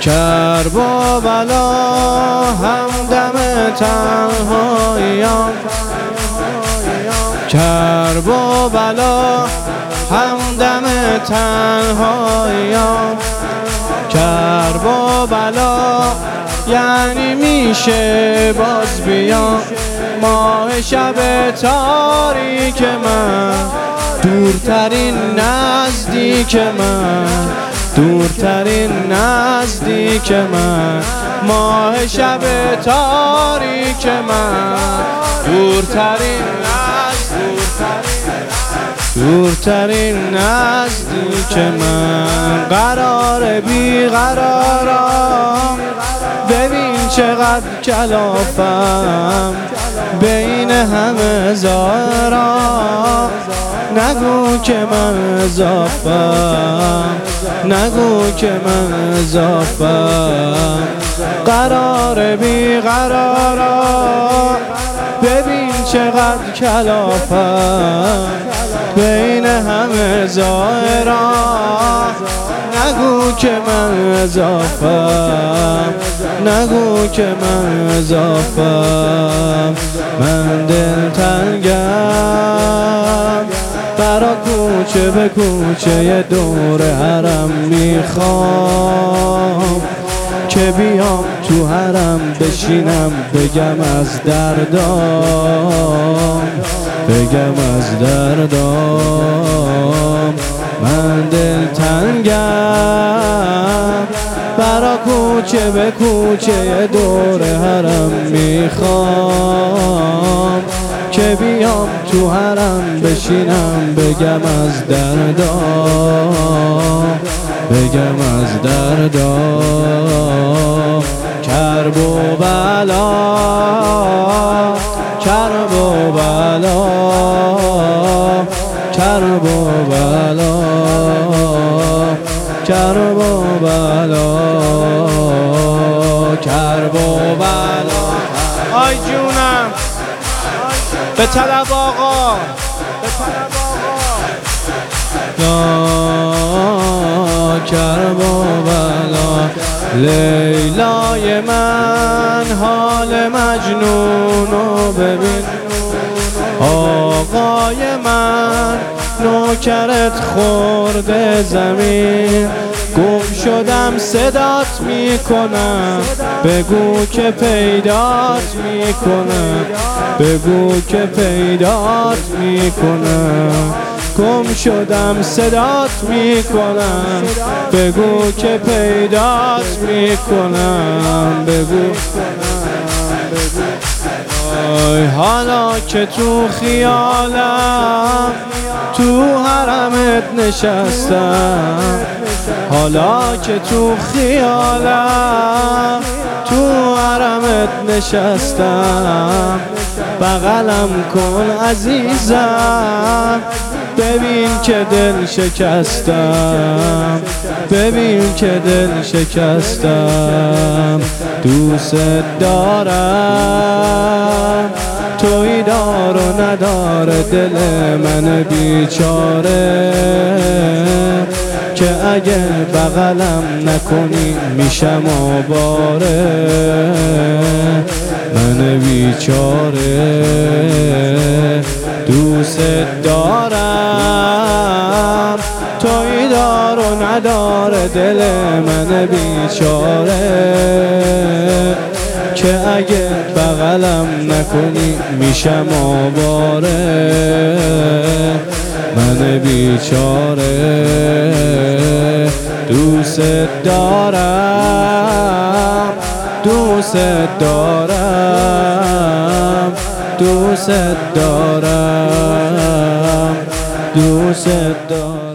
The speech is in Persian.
کرب و بلا همدم تنهاییام، کرب و بلا همدم تنهاییام، کرب و بلا یعنی میشه باز بیام. ماه شب تاریک من، دورترین نزدیک من، دورترین نزدیک من. ماه شب تاریک من، دورترین دورترین نزدیک من. قرار بی قرارم، ببین چقدر کلافم بین همه ظاهرام. نگو که من اضافم، نگو که من اضافم. قرار بی قرارم، ببین چقدر کلافم بین همه ظاهرام. نگو که من اضافم، نگو که من اضافم. من دلتنگم برا کوچه به کوچه دور حرم، میخوام که بیام تو حرم بشینم بگم از دردام، بگم از دردام. من دلتنگم برا کوچه به کوچه دور حرم، میخوام که بیام تو حرم بشینم بگم از دردام، بگم از دردام. کرب و بلا، کرب و بلا، کرب و بلا، کرب و بلا، کرب و بلا. آی جونم به طلب آقا، به طلب آقا. کرب و بلا لیلای من، حال مجنونو ببین. آقای من نوکرت خورده زمین، گم شدم صدات میکنم، بگو که پیدات میکنم، بگو که پیدات میکنم. گم شدم صدات میکنم، بگو که پیدات میکنم، بگو. حالا که تو خیالم تو حرمت نشستم، حالا که تو خیالم تو حرمت نشستم. بغلم کن عزیزم، ببین که دل شکستم، ببین که دل شکستم. دوست دارم توی دار و نداره دل من بیچاره، که اگه بغلم نکنی میشم آواره. من بیچاره دوست دارم توی دار و نداره دل من بیچاره، که اگه بغلم نکنی میشم آواره. من بیچاره دوست دارم، دوست دارم، دوست دارم، دوست دارم.